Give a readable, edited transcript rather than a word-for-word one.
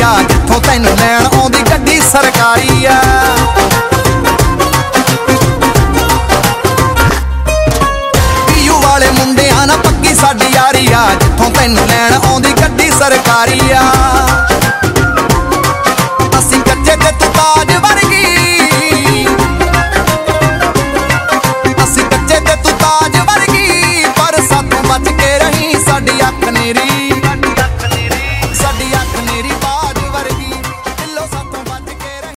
ਆ, ਜਿੱਥੋਂ ਤੈਨੂੰ ਲੈਣ ਆਉਂਦੀ ਗੱਡੀ ਸਰਕਾਰੀ ਆ। ਪੀਯੂ ਵਾਲੇ ਮੁੰਡਿਆਂ ਨਾਲ ਪੱਕੀ ਸਾਡੀ ਯਾਰੀ ਆ, ਜਿੱਥੋਂ ਤੈਨੂੰ ਲੈਣ ਆਉਂਦੀ ਗੱਡੀ ਸਰਕਾਰੀ ਆ।